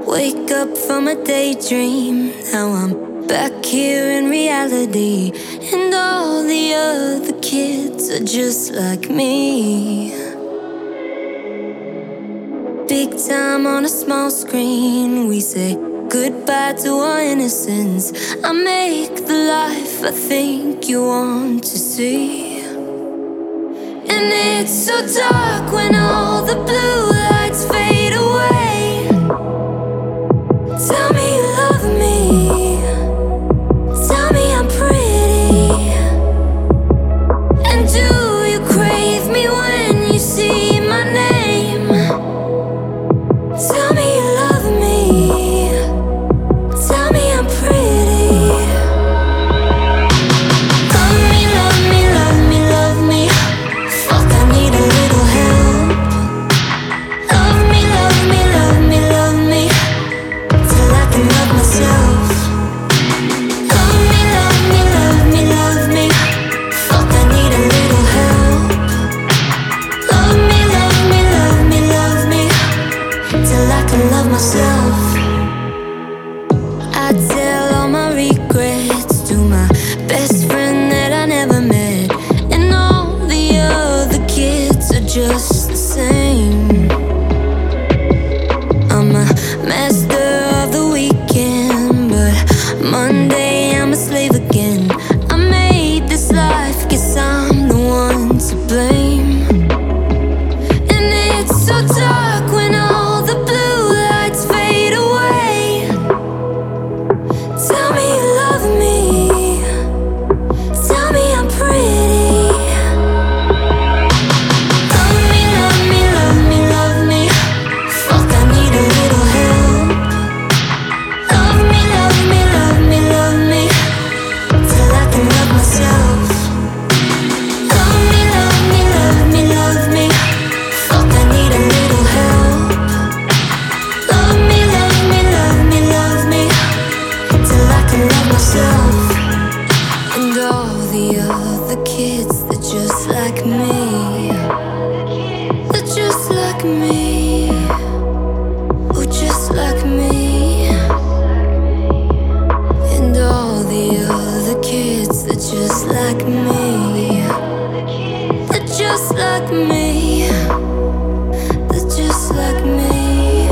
Wake up from a daydream. Now I'm back here in reality, and all the other kids are just like me. Big time on a small screen, we say goodbye to our innocence. I make the life I think you want to see. And it's so dark when all the blue lights fade away. Tell me you love me, tell me I'm pretty. And do you crave me when you see my name? Tell me you love me, tell me I'm pretty. Love me, love me, love me, love me. Fuck, I need a little help. Love me, love me, love me, love me, till I can love myself. Love me, love me, love me, love me. Fuck, I need a little help. Love me, love me, love me, love me, till I can love myself. I tell all my regrets to my best friend that I never met, and all the other kids are just the same. I'm a master of the weekend, but Monday I'm a slave again. I made this life, guess I'm the one to blame. And it's so dark when all the blue lights fade away. Tell me you love me, tell me I'm pretty. Love me, love me, love me, love me. Fuck, I need a little help. Love me, love me, love me, love me, till I can love myself. Love me, love me, love me, love me. Fuck, I need a little help. Love me, love me, love me, love me, till I can love myself. And all the other kids, they're just like me. They're just like me. Oh, just like me. And all the other kids, they're just like me. They're just like me. They're just like me.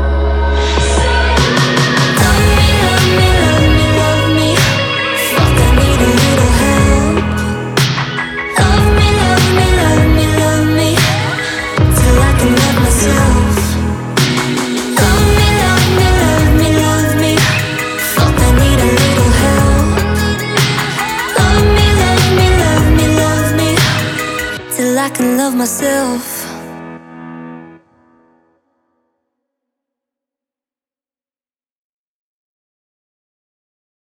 Love me, love me, love me, love me. Fuck, I need a little help. Love me, love me, love me, love me, till I can love myself. Love me, love me, love me, love me. Fuck, I need a little help. Love me, love me, love me, love me, till I can love myself.